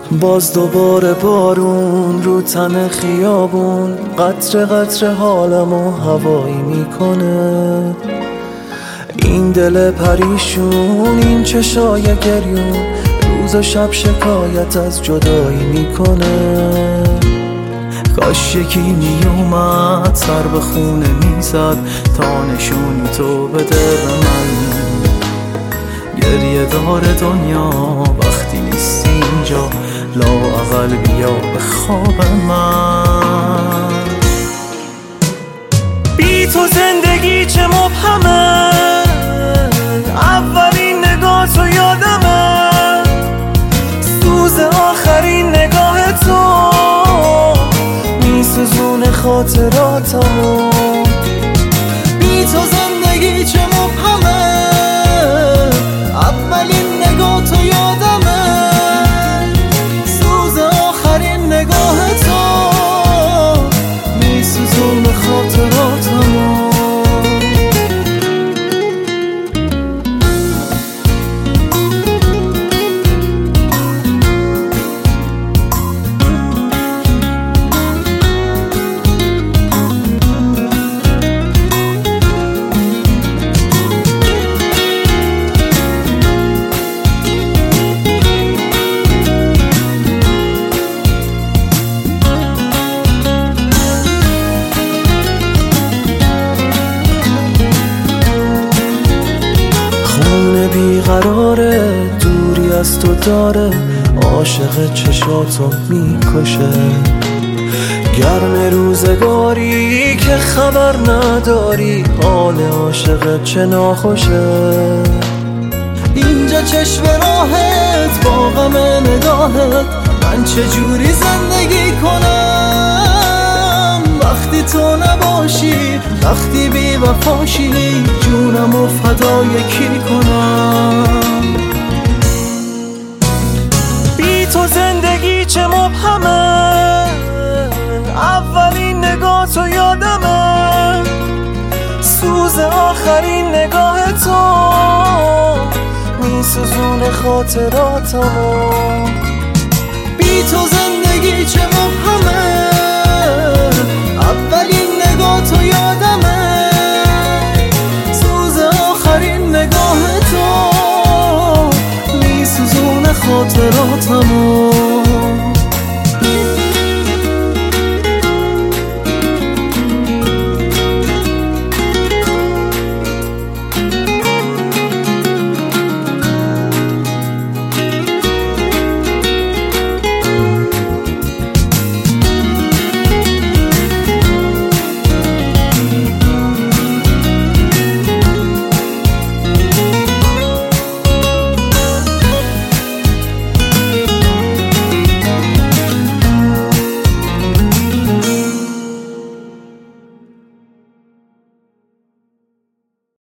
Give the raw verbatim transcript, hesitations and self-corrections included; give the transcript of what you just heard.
باز دوباره بارون رو تن خیابون، قطره قطره حالمو هوایی میکنه. این دل پریشون، این چشای گریون، روز و شب شکایت از جدایی میکنه. کاش یکی میومد سر به خونه میزد تا نشونی تو بده به من. گریه دار دنیا وقتی نیستی اینجا، لااقل بیا به خواب من. بی تو زندگی چه مبهمه، اولین نگاه تو یادمه، سوز آخرین نگاه تو میسوزون خاطراتمو. بی تو زندگی چه مبهمه، اولین نگاه تو یادمه، سوز آخرین نگاه تو میسوزون خاطراتمو. بیقراره، دوری از تو داره، عاشق چشاتو میکشه. گرم روزگاری که خبر نداری، حال عاشق چه ناخوشه. اینجا چشم راهت با غم نگاهت، من چجوری زندگی کنم وقتی تو نباشی، وقتی بی وفاشی، جونمو فدای کی کنم. بی تو زندگی چه مبهمه، اولین نگاه تو یادمه، سوز آخرین نگاه تو میسوزون خاطراتمو. بی تو زندگی چه مبهمه،